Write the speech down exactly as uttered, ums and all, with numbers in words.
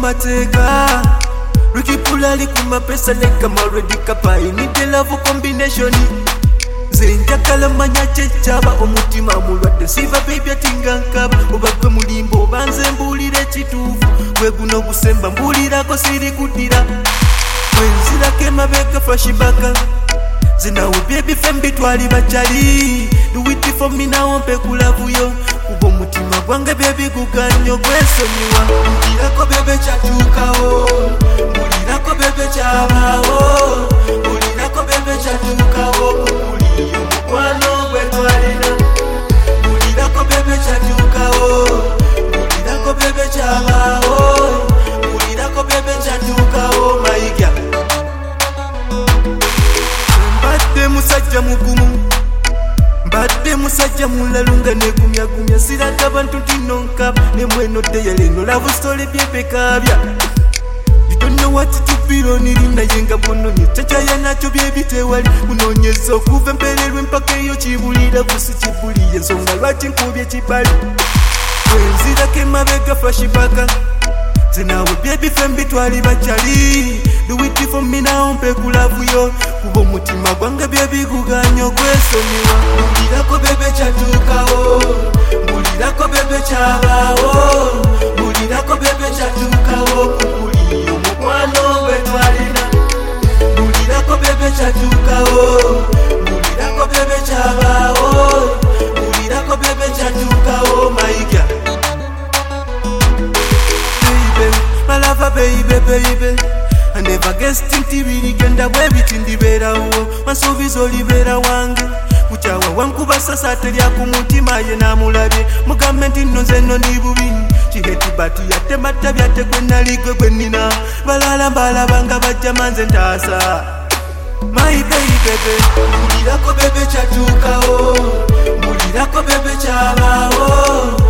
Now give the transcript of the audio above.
mateka Rikipula likuma pesa neka maredi kapa inite love combination Zenja kalamanya chechaba omutima mulwadde siva baby atinga nkaba obagwe mulimbo banze mbulire kituufu gwe guno gusemba mbulirako siri kudira wenzira kemabeka flashbacka zinawe baby fembi twali bachali do it for me now mpe kulavuyo kubo mutima gwange baby guganyo gwesonyiwa mbulirako bebe chatukawo mbulirako bebe chabawo mbulirako bebe chatukawo Wano gwetwalina Mulirako bebe chatukawo Mulirako bebe chabawo Mulirako bebe chatukawo Maiga Mbadde musajja mugumu Mbadde musajja mulalunga negumya gumya Sirata bantu tinonkaba Nemweno deya leno love story byepe kabya Don't know what to feel on it in the yenga bononye Chachaya nacho baby tewali Unonyezo kuve mpelelwe mpaka iyo chibulira Vusi chibuli yenzonga lwachi nkubye chibali Wenzira kemabega flashbacka Zinawe baby fembi twali bachali Do it for me now mpe kulavuyo Kubo mutima gwange baby guganyo kwesoniwa Mulirako bebe chatukawo Mulirako bebe chabawo Mulirako bebe chatukawo Kukuliyo mukwano gwetwalina Mulirako bebe chatukawo Mulirako bebe chabawo Mulirako bebe chatukawo Maiga Baby, my lover baby baby I never guessed inti birigenda bwe biti ndiberawo Mansubizo libera wange Kuchawa wankuba sasa terya ku mutima ye namulabye Mugambe nti nno nze nno ndi bubi Chiheti batu yatemata byategwe naligwe gwe nina Balala mbalabanga bajja manze ntaasa My baby baby Mulirako bebe chatukawo Mulirako bebe chabawo